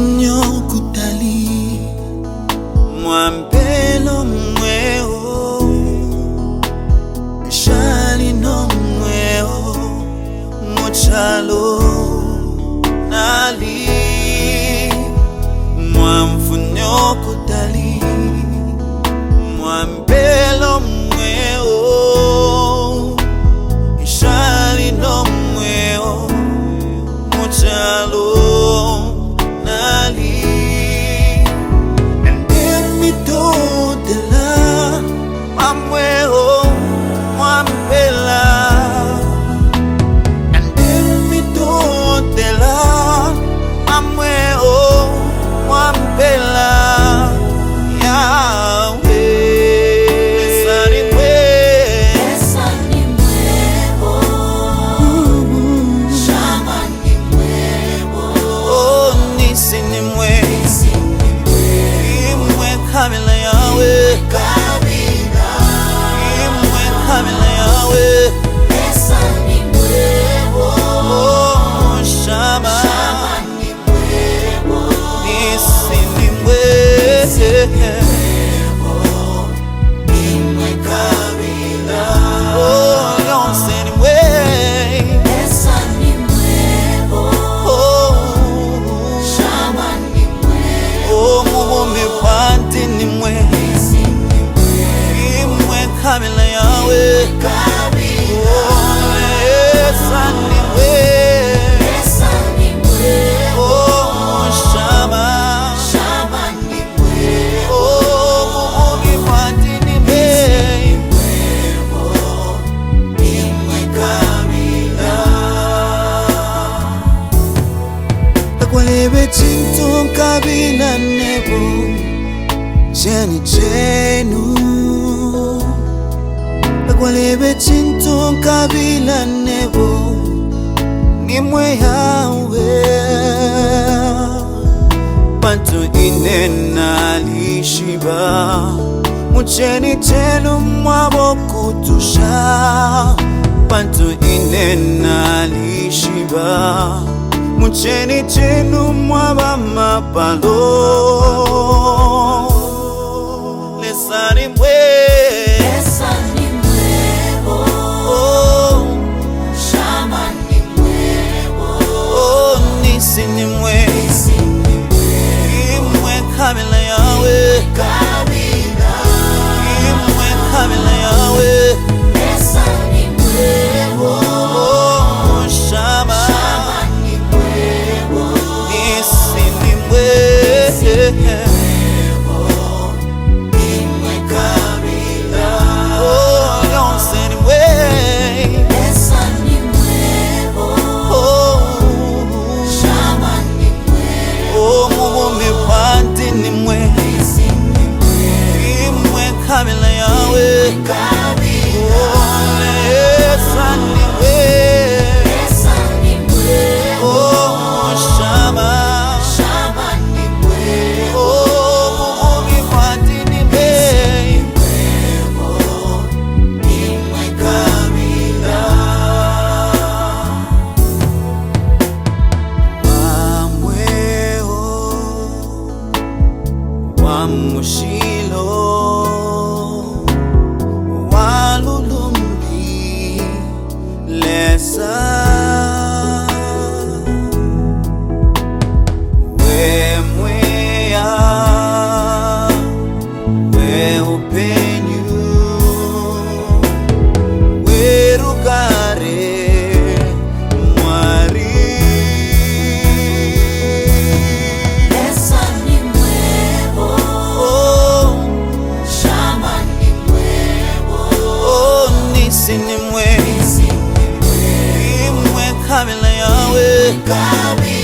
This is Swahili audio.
Mwamfunyo kutali Mwampelo mweo Shali no mweo Mochalo nali Mwamfunyo kutali Mwampelo mweo Shali no mweo Mochalo Kamila Yahweh, Imwe Kamila Yahweh, Esa ni mwebo, oh Shama ni mwebo, Nisi ni mwebo, Imwe Kamila, oh Yonse ni mwebo, Esa ni mwebo, oh Shama ni mwebo, oh Muhumi Panti ni mwebo, Imwe Kamila Yahweh, oh Esa ni mwebo, oh Shama ni mwebo, oh Muhumi Panti ni mwebo, Imwe Kamila. Takwalebe chintu kabila nebo Cheni chenu Takwalebe chintu kabila nebo Nimwe Yahweh Bantu inena lishiba Mucheni chenu mwabo kutusha Bantu inena lishiba Mucheni chenu mwaba mapalo Lesani mwe Esa ni mwebo, oh Shama ni mwebo, oh Nisi ni mwe Imwe Kamila Yahweh Imwe Kamila Yahweh Esa ni mwebo, oh Shama ni mwebo, Nisi ni mwe Imwe Kamila, oh Yonse ni mwe Esa ni mwebo, oh Shama ni mwebo, oh Muhumi Panti ni mwe Imwe Kamila Yahweh oh Esa ni mwe Esa ni mwebo, oh Shama ni mwebo, oh Muhumi Panti ni mwe Imwe Kamila. Wamweo Wamushilo Walulumbi Lesa Wemwea Weupenyu Werugare Mwari Esa ni mwebo, oh Shama ni mwebo, oh Nisi ni mwe Imwe Kamila Yahweh Kamila.